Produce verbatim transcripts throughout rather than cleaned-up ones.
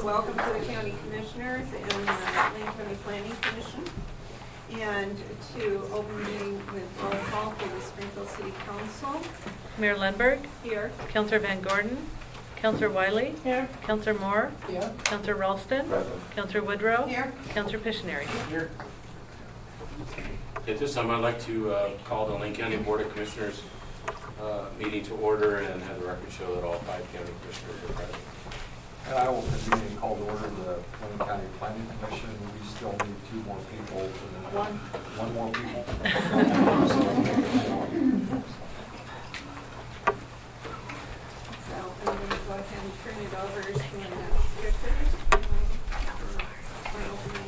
welcome to the County Commissioners and the Lane County Planning Commission. And to open the meeting with roll call for the Springfield City Council. Mayor Lundberg. Here. Councilor Van Gordon. Councilor Wiley. Here. Councilor Moore. Here. Councilor Ralston. Present. Councilor Woodrow. Here. Councilor Pictionary. Here. At this time, I'd like to uh, call the Lane County Board of Commissioners uh, meeting to order and have the record show that all five county commissioners are present. And I will convene and call to order the Lane County Planning Commission. We still need two more people. For the, One. One more people. So I'm going to go ahead and turn it over to Annette Strickers for my opening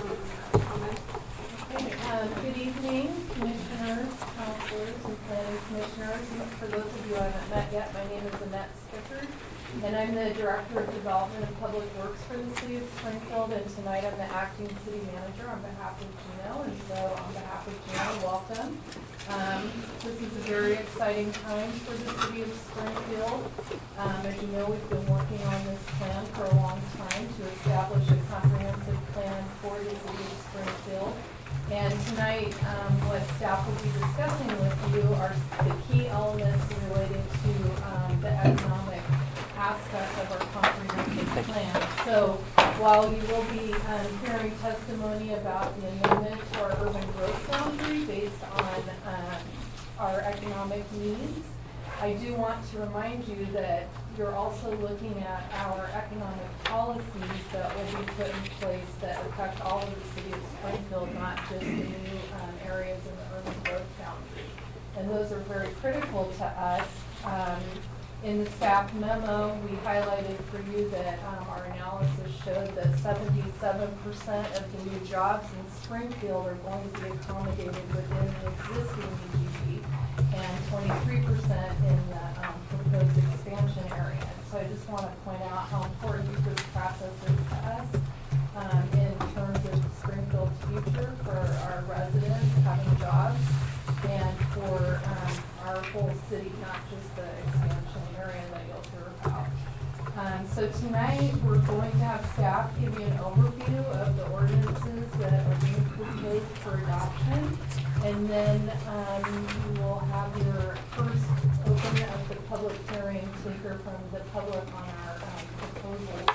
um, comment. Okay, um, good evening, commissioners, councilors, and planning commissioners. For those of you I haven't met yet, my name is Annette Strickers, and I'm the Director of Development and Public Works for the City of Springfield, and tonight I'm the Acting City Manager on behalf of Gino, and so on behalf of Gino, welcome. Um, this is a very exciting time for the City of Springfield. Um, as you know, we've been working on this plan for a long time to establish a comprehensive plan for the City of Springfield. And tonight, um, what staff will be discussing with you are the key elements relating to um, the economic aspect of our comprehensive plan. So while you will be um, hearing testimony about the amendment to our urban growth boundary based on uh, our economic needs, I do want to remind you that you're also looking at our economic policies that will be put in place that affect all of the City of Springfield, not just the new um, areas in the urban growth boundary. And those are very critical to us. Um, in the staff memo, we highlighted for you that um, our analysis showed that seventy-seven percent of the new jobs in Springfield are going to be accommodated within the existing U G B, and twenty-three percent in the um, proposed expansion area. So I just want to point out how important this process is to us um, in terms of Springfield's future for our residents having jobs and for um, our whole city, not just the expansion area that you'll hear about. Um, so tonight we're going to have staff give you an overview of the ordinances that are being proposed for adoption, and then um, you will have your first open of the public hearing to hear from the public on our um, proposals.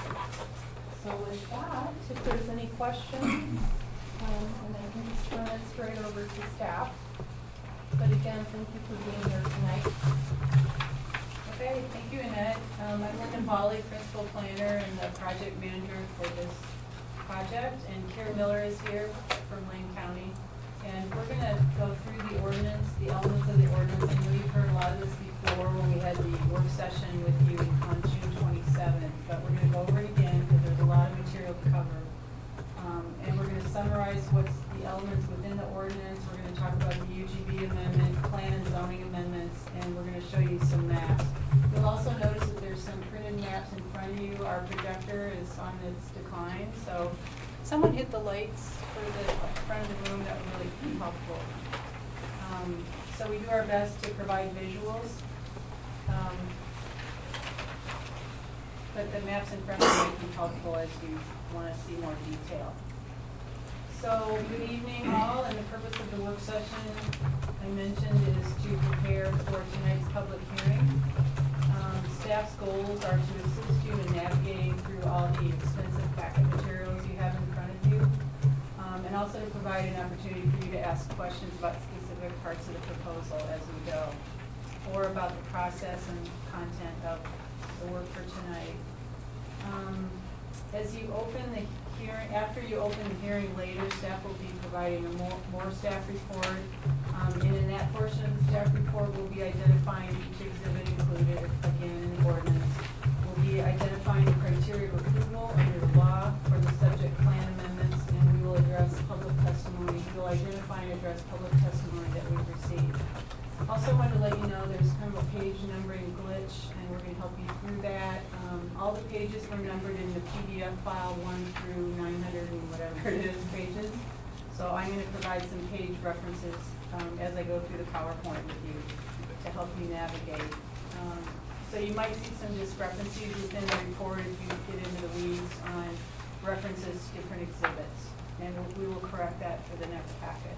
So with that, if there's any questions, um, and I can just turn it straight over to staff. But again, thank you for being here tonight. Okay, thank you, Annette. Um, I'm Lincoln Hawley, Principal Planner and the Project Manager for this project, and Kara Miller is here from Lane County. And we're going to go through the ordinance, the elements of the ordinance, and we've heard a lot of this before when we had the work session with you on June twenty-seventh, but we're going to go over it again because there's a lot of material to cover. Um, and we're going to summarize what's the elements within the ordinance. We're going to talk about the U G B amendment, plan and zoning amendments, and we're going to show you some maps. You'll also notice that there's some printed maps in front of you. Our projector is on its decline, so someone hit the lights for the front of the room. That would really be helpful. Um, so we do our best to provide visuals. Um, but the maps in front of you may be helpful as you want to see more detail. So good evening all, and the purpose of the work session I mentioned is to prepare for tonight's public hearing. Um, staff's goals are to assist you in navigating through all the extensive packet materials you have in front of you, um, and also to provide an opportunity for you to ask questions about specific parts of the proposal as we go, or about the process and content of the work for tonight. Um, as you open the hearing, after you open the hearing later, staff will be providing a more, more staff report. Um, and in that portion of the staff report, we'll be identifying each exhibit included, again, in the ordinance. We'll be identifying the criteria of approval under the law for the subject plan amendments, and we will address public testimony. We'll identify and address public testimony that we've received. Also wanted to let you know there's kind of a page numbering glitch, and we're going to help you through that. Um, all the pages were numbered in the P D F file one through nine hundred and whatever it is pages. So I'm going to provide some page references um, as I go through the PowerPoint with you to help you navigate. Um, So you might see some discrepancies within the report if you get into the weeds on references to different exhibits. And we will correct that for the next packet.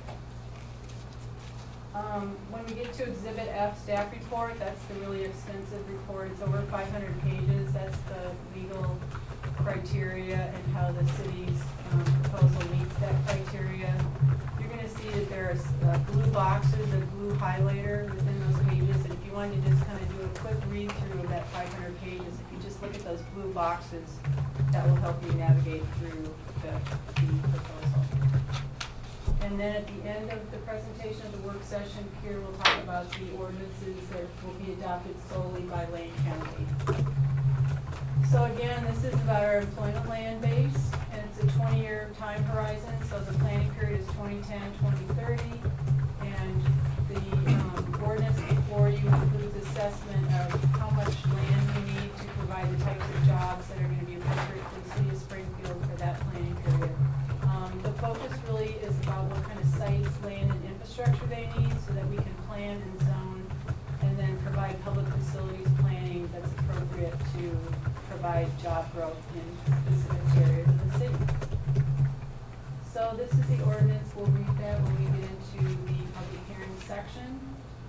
Um, when we get to Exhibit F, staff report, that's the really extensive report. It's over five hundred pages. That's the legal criteria and how the city's um, proposal meets that criteria. You're going to see that there's uh, blue boxes, a blue highlighter within those pages. And if you wanted to just kind of do a quick read through of that five hundred pages, if you just look at those blue boxes, that will help you navigate through the, the proposal. And then at the end of the presentation of the work session, Pierre will talk about the ordinances that will be adopted solely by Lane County. So again, this is about our employment land base, and it's a twenty-year time horizon. So the planning period is twenty ten, twenty thirty, and the um, ordinance before you includes assessment of how much land we need to provide the types of jobs that are going to be appropriate for the city of Springfield for that planning period. Um, the focus really is about what kind of sites, land, and infrastructure they need so that we can plan and zone and then provide public facilities planning that's appropriate to provide job growth in specific areas of the city. So this is the ordinance. We'll read that when we get into the public hearing section.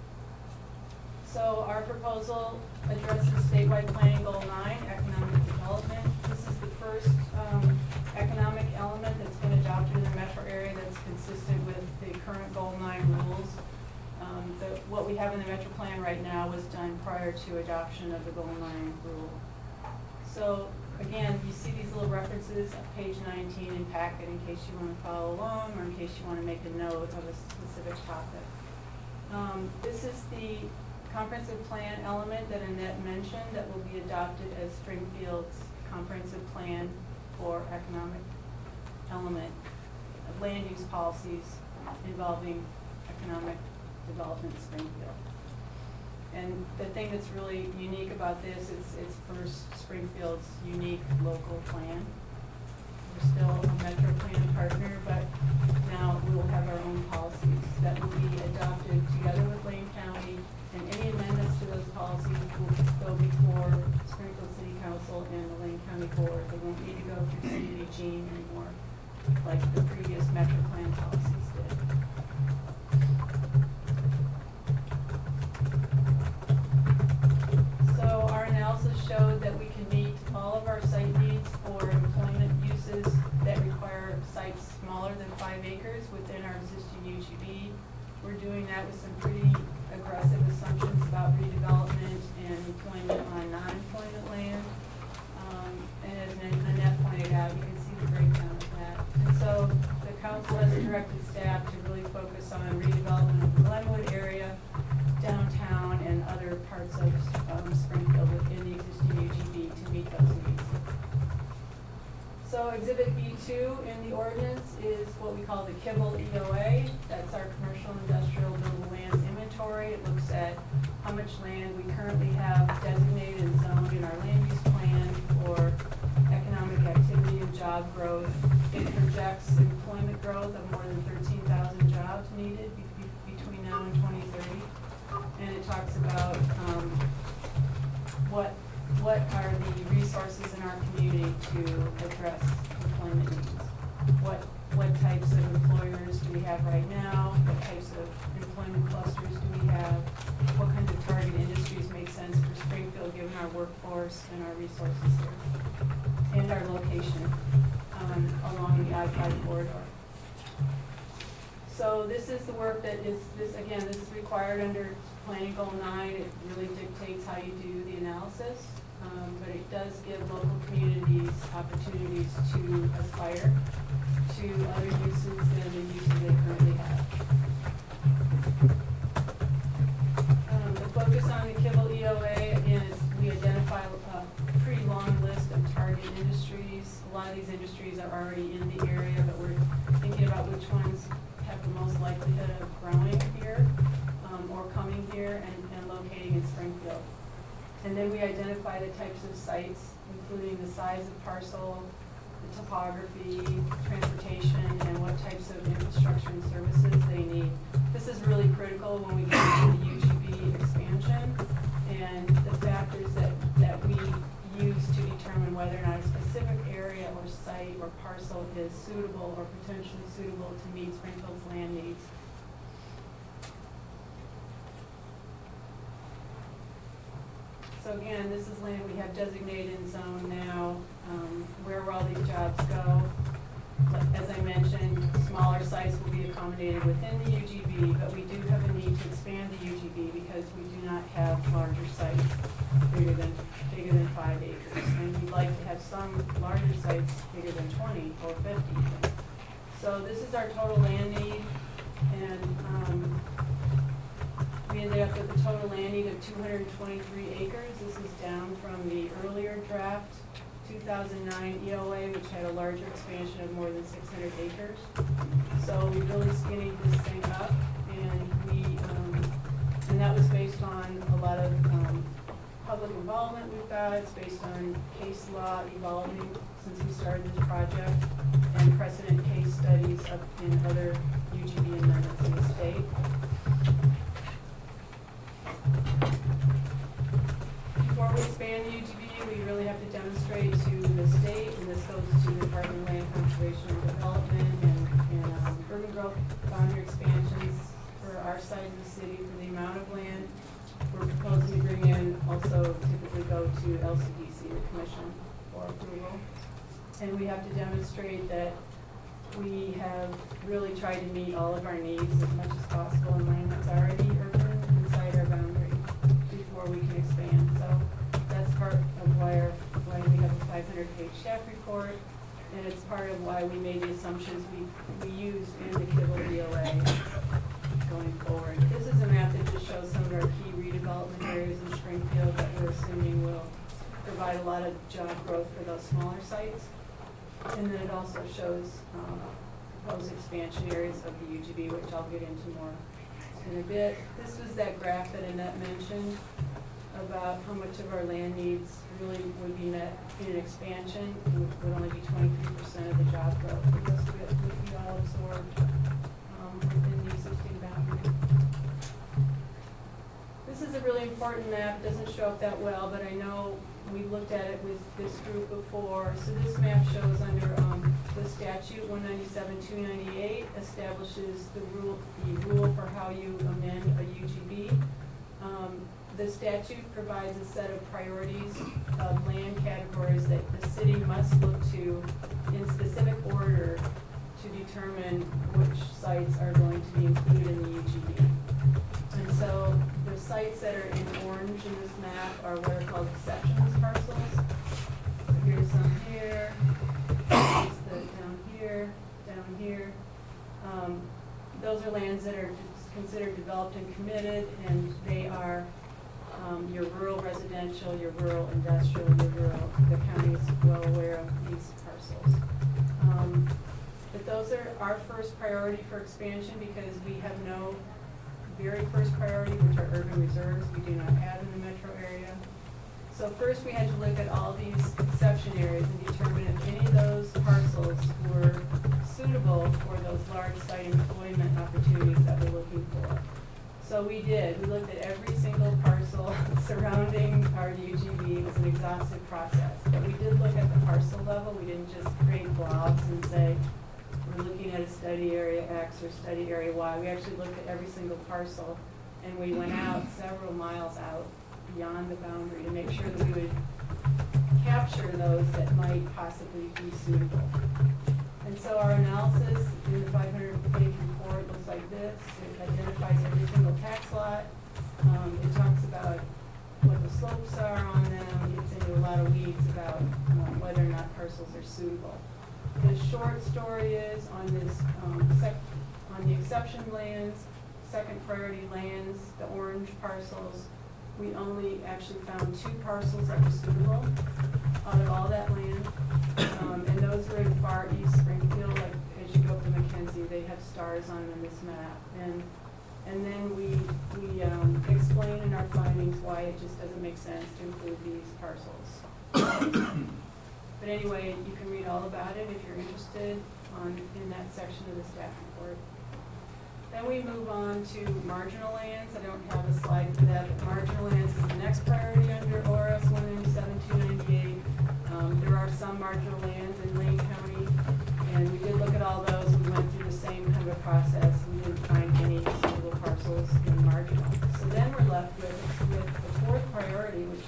So our proposal addresses statewide planning goal nine, economic development. This is the first um, economic element that's been adopted in the metro area that's consistent with the current goal nine rules. Um, the, what we have in the metro plan right now was done prior to adoption of the goal nine rule. So again, you see these little references on page nineteen in packet in case you want to follow along or in case you want to make a note of a specific topic. Um, this is the comprehensive plan element that Annette mentioned that will be adopted as Springfield's comprehensive plan for economic element of land use policies involving economic development in Springfield. And the thing that's really unique about this is it's first Springfield's unique local plan. We're still a metro plan partner, but now we will have our own policies that will be adopted together with Lane County, and any amendments to those policies will go before Springfield City Council and the Lane County Board. They won't need to go through City of Eugene anymore, like the previous metro plan policies did. So our analysis showed that we can meet all of our site needs for employment uses that require sites smaller than five acres within our existing U G B. We're doing that with some pretty aggressive assumptions about redevelopment and employment on non-employment land. Um, and as Annette pointed out, you can see the breakdown of that. And so the council has directed staff to really focus on redevelopment of the Glenwood area, downtown, and other parts of um, Springfield within the existing U G B to meet those needs. So Exhibit B two in the ordinance is what we call the Kibble E O A. That's our commercial industrial buildable lands inventory. It looks at how much land we currently have designated and zoned in our land use plan for economic activity and job growth. It projects employment growth of more than thirteen thousand jobs needed be be between now and twenty thirty. And it talks about um, what what are the resources in our community to address employment needs. What what types of employers do we have right now? What types of employment clusters do we have? What kinds of target industries make sense for Springfield given our workforce and our resources here and our location um, along the I five corridor. So this is the work that is, this again, this is required under Planning Goal nine. It really dictates how you do the analysis, um, but it does give local communities opportunities to aspire to other uses than the uses they currently have. Um, the focus on the Kibble E O A, again, is we identify a pretty long list of target industries. A lot of these industries are already in the area, but we're thinking about which ones have the most likelihood of growing here um, or coming here and, and locating in Springfield. And then we identify the types of sites, including the size of parcel, the topography, transportation, and what types of infrastructure and services they need. This is really critical when we get into the U G B expansion and the factors that parcel is suitable or potentially suitable to meet Springfield's land needs. So again, this is land we have designated in zone now, um, where will all these jobs go? But as I mentioned, smaller sites will be accommodated within the U G B, but we do have a need to expand the U G B because we do not have larger sites bigger than, bigger than five acres. And we'd like to have some larger sites bigger than twenty or fifty even. So this is our total land need, and um, we ended up with a total land need of two hundred twenty-three acres. This is down from the earlier draft, two thousand nine E O A, which had a larger expansion of more than six hundred acres. So we really skinnied this thing up, and we, um, and that was based on a lot of um, public involvement we've got. It's based on case law evolving since we started this project, and precedent case studies up in other U G B amendments in the state. Before we expand the U G B, we really have to demonstrate to the state, and this goes to the Department of Land Conservation and Development and, and um, urban growth boundary expansions for our side of the city for the amount of land we're proposing to bring in. Also typically go to L C D C, the commission, for approval. And we have to demonstrate that we have really tried to meet all of our needs as much as possible in land that's already urban inside our boundary before we can expand. So that's part of why, our, why we have a five hundred page staff report, and it's part of why we made the assumptions we, we used in the Kibble D O A going forward. This is a map that just shows some of our key redevelopment areas in Springfield that we're assuming will provide a lot of job growth for those smaller sites. And then it also shows um, proposed expansion areas of the U G B, which I'll get into more in a bit. This was that graph that Annette mentioned about how much of our land needs really would be met in an expansion. It would, would only be twenty-three percent of the job growth. The rest of it would be all absorbed um, within the existing boundary. This is a really important map. It doesn't show up that well, but I know we looked at it with this group before. So this map shows under um, the statute one ninety-seven two ninety-eight establishes the rule, the rule for how you amend a U G B. Um, the statute provides a set of priorities of land categories that the city must look to in specific order to determine which sites are going to be included in the U G B. And so the sites that are in orange in this map are what are called exceptions parcels. So here's some here, here's the down here, down here. Um, those are lands that are considered developed and committed, and they are um, your rural residential, your rural industrial, your rural, the county is well aware of these parcels. Um, but those are our first priority for expansion because we have no very first priority, which are urban reserves, we do not have in the metro area. So first we had to look at all these exception areas and determine if any of those parcels were suitable for those large site employment opportunities that we're looking for. So we did. We looked at every single parcel surrounding our U G B. It was an exhaustive process. But we did look at the parcel level. We didn't just create blobs and say, we're looking at a study area X or study area Y. We actually looked at every single parcel, and we went out several miles out beyond the boundary to make sure that we would capture those that might possibly be suitable. And so our analysis in the five hundred page report looks like this. It identifies every single tax lot. Um, it talks about what the slopes are on them. It gets into a lot of weeds about um, whether or not parcels are suitable. The short story is on this, um, sec on the exception lands, second priority lands, the orange parcels, we only actually found two parcels that were suitable out of all that land. Um, and those were in far east Springfield, like as you go up to McKenzie, they have stars on them, this map. And and then we, we um, explain in our findings why it just doesn't make sense to include these parcels. But anyway, you can read all about it if you're interested on, in that section of the staff report. Then we move on to marginal lands. I don't have a slide for that, but marginal lands is the next priority under O R S one ninety-seven two ninety-eight. Um, there are some marginal lands in Lane County,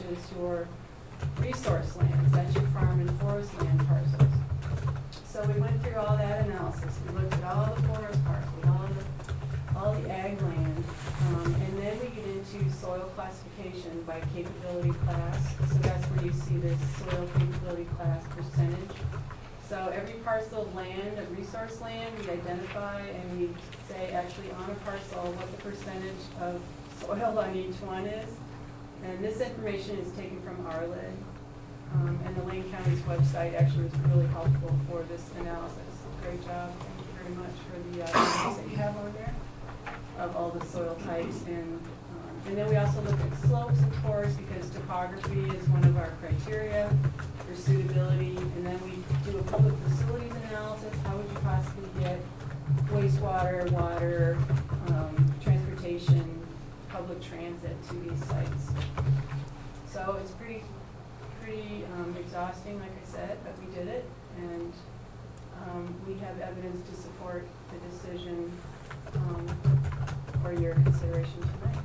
is your resource lands, that's your farm and forest land parcels. So we went through all that analysis, we looked at all the forest parcels, all the, all the ag land, um, and then we get into soil classification by capability class. So that's where you see this soil capability class percentage. So every parcel of land, a resource land, we identify and we say actually on a parcel what the percentage of soil on each one is. And this information is taken from R L I D. Um, and the Lane County's website actually was really helpful for this analysis. Great job. Thank you very much for the uh, images that you have on there of all the soil types. And, um, and then we also look at slopes and cores because topography is one of our criteria for suitability. And then we do a public facilities analysis. How would you possibly get wastewater, water, um, transportation, public transit to these sites? So it's pretty pretty um, exhausting, like I said, but we did it, and um, we have evidence to support the decision um, for your consideration tonight.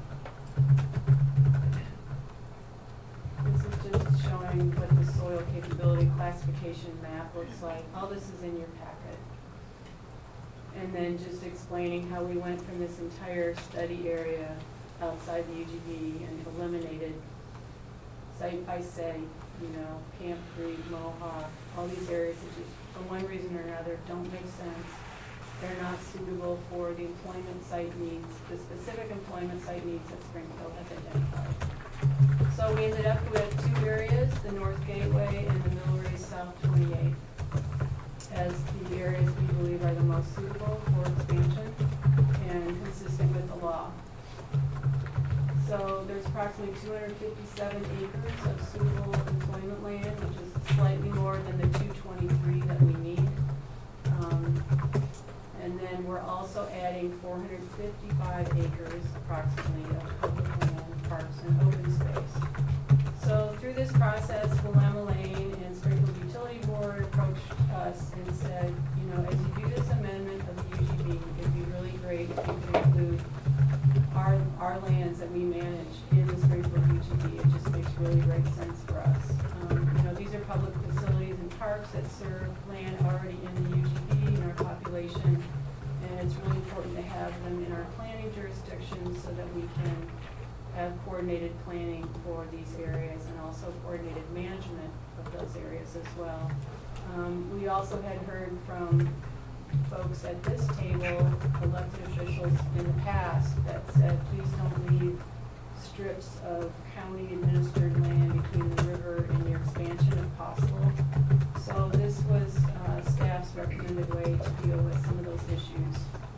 This is just showing what the soil capability classification map looks like. All this is in your packet. And then just explaining how we went from this entire study area outside the U G B and eliminated site by site, you know, Camp Creek, Mohawk, all these areas that just, for one reason or another, don't make sense. They're not suitable for the employment site needs, the specific employment site needs that Springfield has identified. So we ended up with two areas, the North Gateway and the Mill Race South twenty-eight, as the areas we believe are the most suitable for expansion and consistent with the law. So there's approximately two hundred fifty-seven acres of suitable employment land, which is slightly more than the two twenty-three that we need. Um, and then we're also adding four hundred fifty-five acres approximately of public land, parks, and open space. So through this process, Willamette Lane and Springfield Utility Board approached us and said, you know, as you do this amendment of the U G B, it'd be really great if you could include our, our lands that we manage in the Springfield U G B. It just makes really great sense for us. Um, you know, these are public facilities and parks that serve land already in the U G B in our population, and it's really important to have them in our planning jurisdictions so that we can have coordinated planning for these areas and also coordinated management of those areas as well. Um, we also had heard from folks at this table, elected officials in the past, that said, please don't leave strips of county administered land between the river and your expansion if possible. So this was uh, staff's recommended way to deal with some of those issues.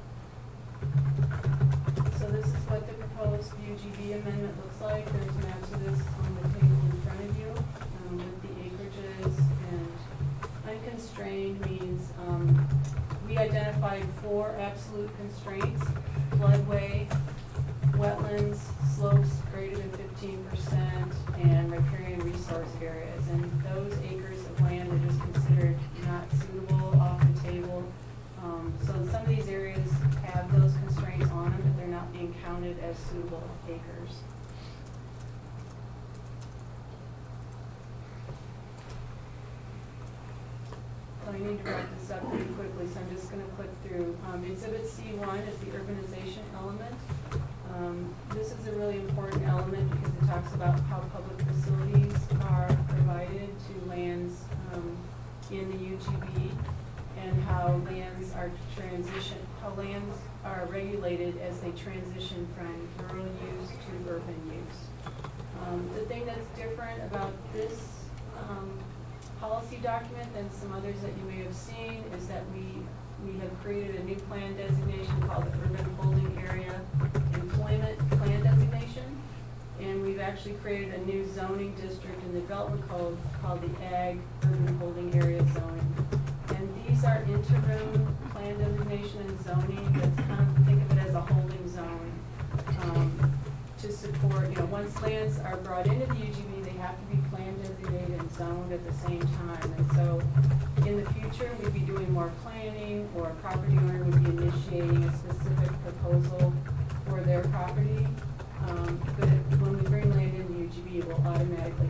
So this is what the proposed U G B amendment looks like. There's maps of this on the table in front of you um, with the acreages, and unconstrained means um, we identified four absolute constraints: floodway, wetlands, slopes greater than fifteen percent, and riparian resource areas. And those acres of land are just considered not suitable, off the table. Um, so some of these areas have those constraints on them, but they're not being counted as suitable acres. So I need to wrap this up pretty quickly, so I'm just going to click through. Um, Exhibit C one is the urbanization element. Um, this is a really important element because it talks about how public facilities are provided to lands um, in the U G B, and how lands are transition, how lands are regulated as they transition from rural use to urban use. Um, the thing that's different about this um, policy document than some others that you may have seen is that we we have created a new plan designation called the Urban Holding Area Employment Plan Designation, and we've actually created a new zoning district in the development code called the Ag Urban Holding Area Zoning. And these are interim plan designation and zoning. That's kind of, think of it as a holding zone um, to support, you know, once lands are brought into the U G B, they have to be plan designated and zoned at the same time. And so in the future, we'd be doing more planning, or a property owner would be initiating a specific proposal for their property. Um, but when we bring land into U G B, it will automatically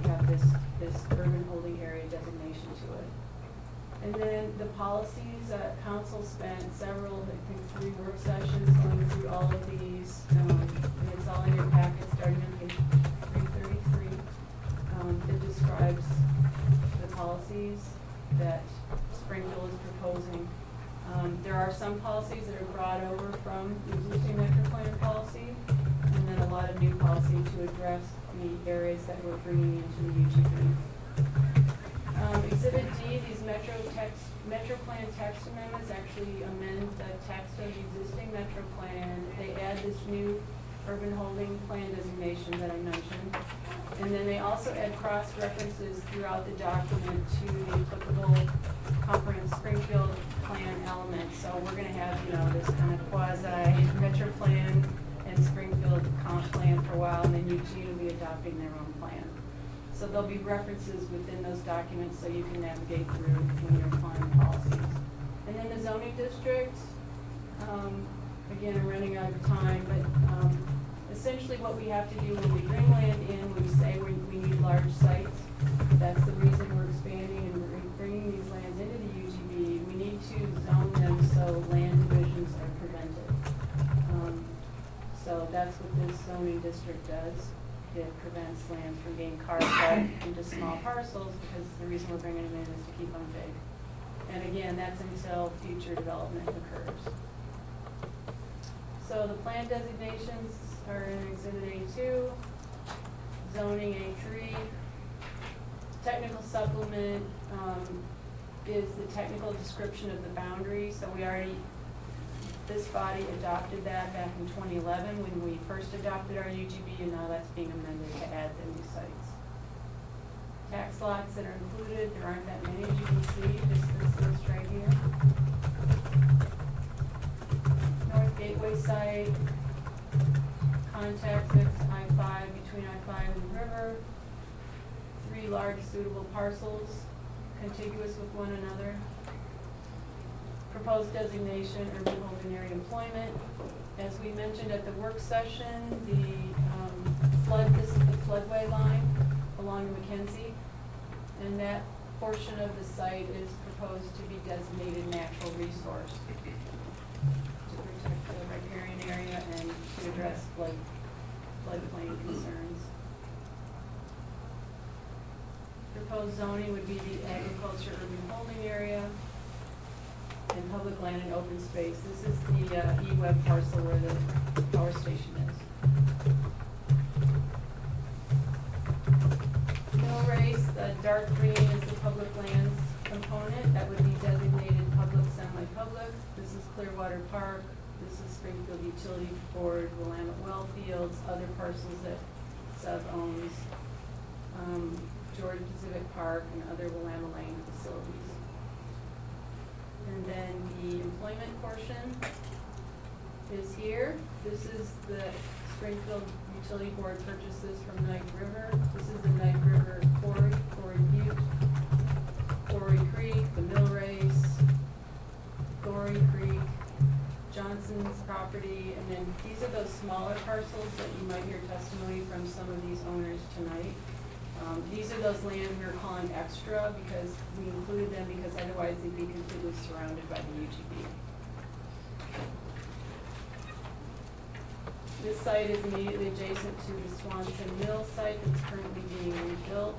would. And then the policies, uh, council spent several, I think, three work sessions going through all of these. Um, and it's all in your packet, starting on page three thirty-three. Um, it describes the policies that Springfield is proposing. Um, there are some policies that are brought over from the existing metro plan policy, and then a lot of new policy to address the areas that we're bringing into the U G B. Um, Exhibit D, these metro text, metro plan text amendments actually amend the text of the existing metro plan. They add this new urban holding plan designation that I mentioned. And then they also add cross references throughout the document to the applicable comprehensive Springfield plan element. So we're gonna have, you know, this kind of quasi metro plan and Springfield comp plan for a while, and then Eugene will be adopting their own plan. So there'll be references within those documents so you can navigate through when you're applying policies. And then the zoning district, um, again, I'm running out of time, but um, essentially what we have to do when we bring land in, we say we, we need large sites. That's the reason we're expanding and we're bringing these lands into the U G B. We need to zone them so land divisions are prevented. Um, so that's what this zoning district does. It prevents lands from being carved up into small parcels, because the reason we're bringing them in is to keep them big. And again, that's until future development occurs. So the plan designations are in Exhibit A two, zoning A three. Technical supplement um, is the technical description of the boundary. So we already, this body adopted that back in twenty eleven when we first adopted our U G B, and now that's being amended to add the new sites. Tax lots that are included, there aren't that many, as you can see, just this list right here. North Gateway site, contact next to I five, between I five and the river. Three large suitable parcels, contiguous with one another. Proposed designation, urban holding area employment. As we mentioned at the work session, the um, flood, this is the floodway line along Mackenzie. And that portion of the site is proposed to be designated natural resource to protect the riparian area and to address flood, floodplain concerns. Proposed zoning would be the agriculture urban holding area and public land and open space. This is the uh, E-Web parcel where the power station is. Mill race, the dark green is the public lands component. That would be designated public, semi-public. This is Clearwater Park. This is Springfield Utility Board, Willamette Wellfields, other parcels that Sub owns, um, Georgia Pacific Park, and other Willamette Lane facilities. And then the employment portion is here. This is the Springfield Utility Board purchases from Knife River. This is the Knife River Quarry, Quarry Butte, Quarry Creek, the Mill Race, Gory Creek, Johnson's property, and then these are those smaller parcels that you might hear testimony from some of these owners tonight. Um, these are those lands we were calling extra because we included them because otherwise they'd be completely surrounded by the U G B. This site is immediately adjacent to the Swanson Mill site that's currently being rebuilt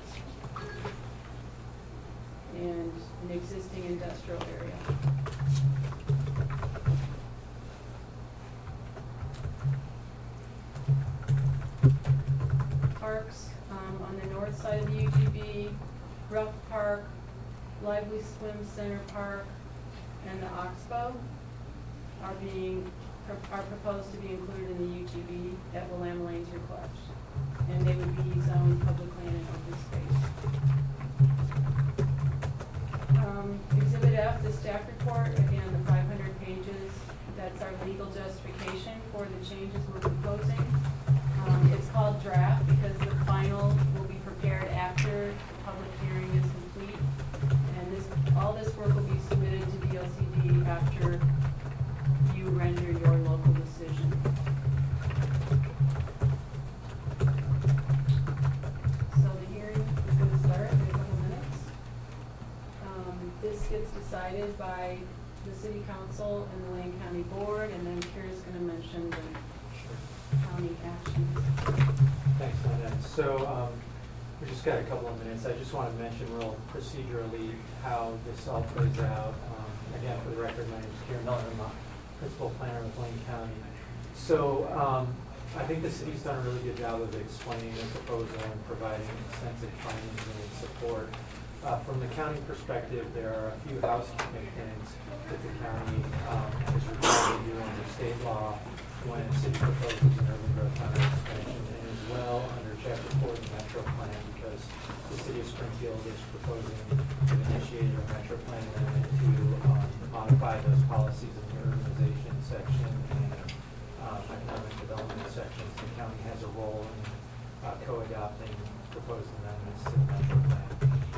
and an existing industrial area. Parks. Um, on the north side of the U G B, Ruff Park, Lively Swim Center Park, and the Oxbow are being are proposed to be included in the U G B at Willamette Lane's request, and they would be zoned public land and open space. Um, Exhibit F, the staff report, again the five hundred pages. That's our legal justification for the changes we're proposing. Um, it's called draft because the final will be prepared after the public hearing is complete. And this, all this work will be submitted to D L C D after you render your local decision. decided by the city council and the Lane County Board, and then Kira's gonna mention the county actions. Thanks, Lynette. So, um, we just got a couple of minutes. I just want to mention real procedurally how this all plays out. Um, again, for the record, my name is Kira Miller. I'm a principal planner with Lane County. So, um, I think the city's done a really good job of explaining the proposal and providing extensive findings and support. Uh, from the county perspective, there are a few housekeeping things that the county um, is required to do under state law when a city proposes an urban growth boundary expansion, and as well under chapter four of the Metro Plan, because the city of Springfield is proposing to initiate a Metro Plan amendment to um, modify those policies in the urbanization section and um, economic development sections. The county has a role in uh, co-adopting proposed amendments to the Metro Plan.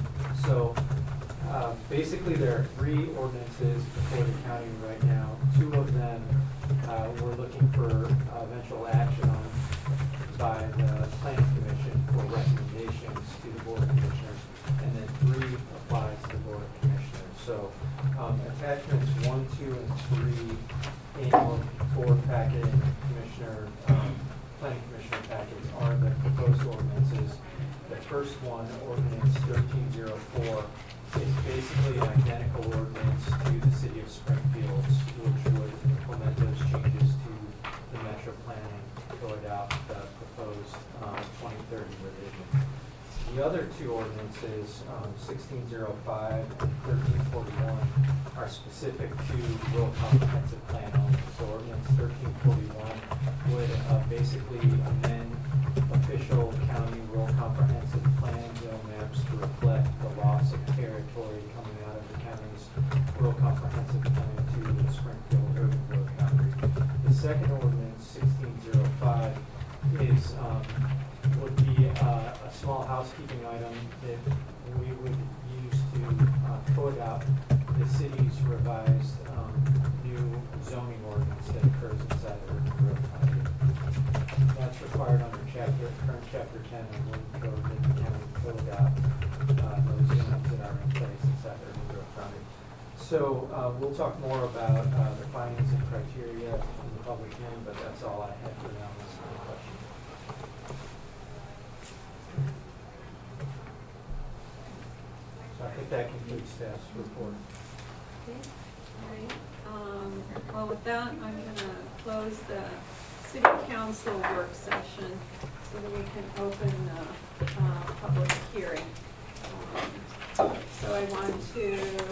So uh, basically there are three ordinances before the county right now. Two of them uh, we're looking for uh, eventual action on by the Planning Commission for recommendations to the Board of Commissioners, and then three applies to the Board of Commissioners. So um, attachments one, two, and three annual board packet and commissioner, um, Planning Commissioner packets are the proposed ordinances. The first one, ordinance thirteen oh four, is basically an identical ordinance to the city of Springfield, which would implement those changes to the Metro Planning to adopt the proposed um, twenty thirty revision. The other two ordinances, um, sixteen oh five and thirteen forty-one, are specific to rural comprehensive plan only. So ordinance thirteen forty-one would uh, basically amend official county rural comprehensive plan zone maps to reflect the loss of territory coming out of the county's rural comprehensive plan to the Springfield urban growth boundary. The second ordinance, sixteen oh five, is um, would be uh, a small housekeeping item that we would use to uh, co-adopt the city's revised um, new zoning ordinance that occurs inside the urban growth boundary. That's required under chapter, current chapter ten of the Lane Code, that the county co-adopt uh, those zones that are in place inside the urban growth boundary. So uh, we'll talk more about uh, the findings and criteria in the public hearing, but that's all I had for now. Unless there are any questions. So I think that concludes staff's report. Okay, all right. Um, well, with that, I'm gonna close the city council work session so that we can open the, uh, public hearing. Um, So I want to